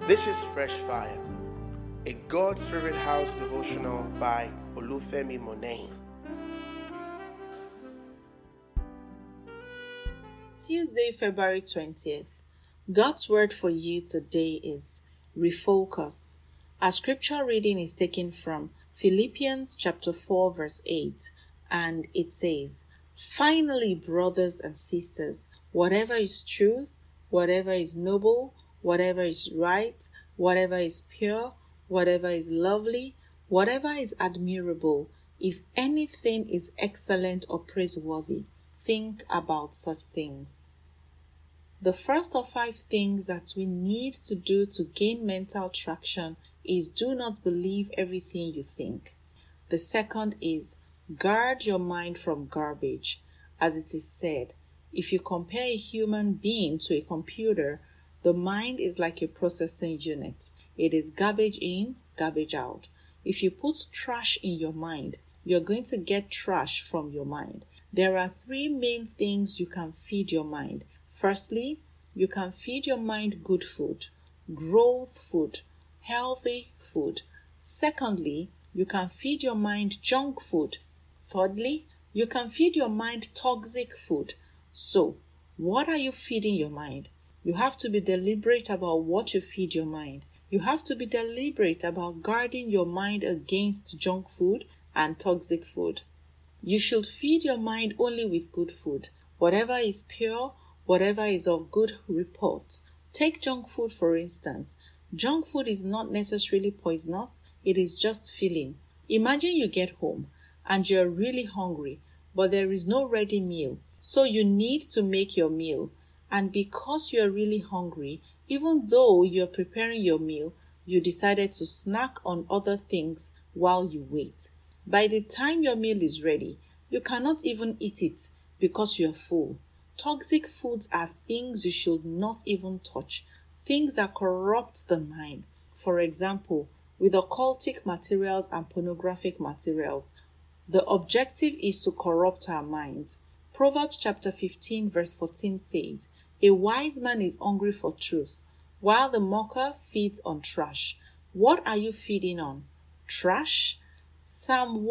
This is Fresh Fire, a God's Favorite House devotional by Olufemi Monet. Tuesday, February 20th. God's word for you today is refocus. Our scripture reading is taken from Philippians chapter 4 verse 8, and it says, "Finally, brothers and sisters, whatever is true, whatever is noble, whatever is right, whatever is pure, whatever is lovely, whatever is admirable, if anything is excellent or praiseworthy, think about such things." The first of 5 things that we need to do to gain mental traction is do not believe everything you think. The second is guard your mind from garbage. As it is said, if you compare a human being to a computer, the mind is like a processing unit. It is garbage in, garbage out. If you put trash in your mind, you're going to get trash from your mind. There are 3 main things you can feed your mind. Firstly, you can feed your mind good food, growth food, healthy food. Secondly, you can feed your mind junk food. Thirdly, you can feed your mind toxic food. So, what are you feeding your mind? You have to be deliberate about what you feed your mind. You have to be deliberate about guarding your mind against junk food and toxic food. You should feed your mind only with good food. Whatever is pure, whatever is of good report. Take junk food for instance. Junk food is not necessarily poisonous, it is just filling. Imagine you get home and you're really hungry, but there is no ready meal. So you need to make your meal. And because you're really hungry, even though you're preparing your meal, you decided to snack on other things while you wait. By the time your meal is ready, you cannot even eat it because you're full. Toxic foods are things you should not even touch, things that corrupt the mind. For example, with occultic materials and pornographic materials, the objective is to corrupt our minds. Proverbs chapter 15 verse 14 says, "A wise man is hungry for truth, while the mocker feeds on trash." What are you feeding on? Trash? Psalm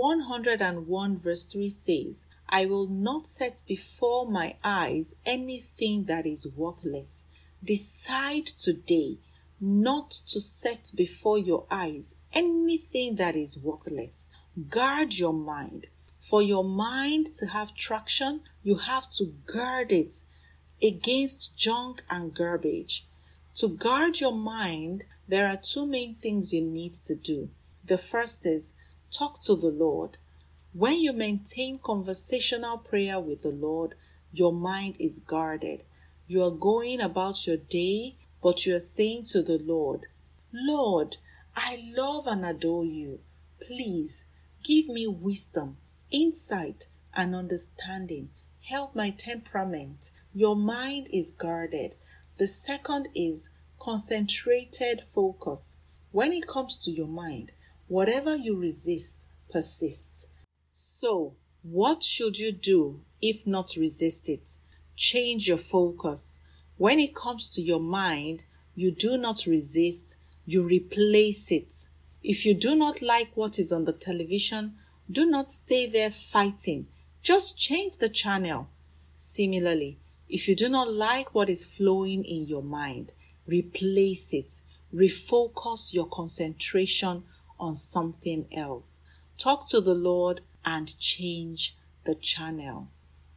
101 verse 3 says, "I will not set before my eyes anything that is worthless." Decide today not to set before your eyes anything that is worthless. Guard your mind. For your mind to have traction, you have to guard it against junk and garbage. To guard your mind, there are 2 main things you need to do. The first is talk to the Lord. When you maintain conversational prayer with the Lord, your mind is guarded. You are going about your day, but you are saying to the Lord, "Lord, I love and adore you. Please give me wisdom, insight, and understanding. Help my temperament." Your mind is guarded. The second is concentrated focus. When it comes to your mind, whatever you resist persists. So, what should you do if not resist it? Change your focus. When it comes to your mind, you do not resist, you replace it. If you do not like what is on the television, do not stay there fighting. Just change the channel. Similarly, if you do not like what is flowing in your mind, replace it. Refocus your concentration on something else. Talk to the Lord and change the channel.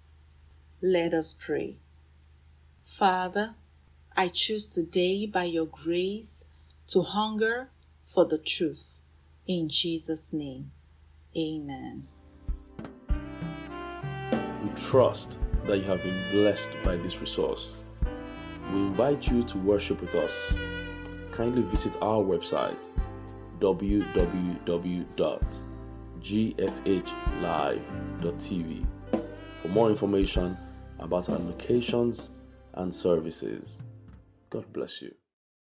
Let us pray. Father, I choose today by your grace to hunger for the truth. In Jesus' name, amen. We trust that you have been blessed by this resource. We invite you to worship with us. Kindly visit our website www.gfhlive.tv for more information about our locations and services. God bless you.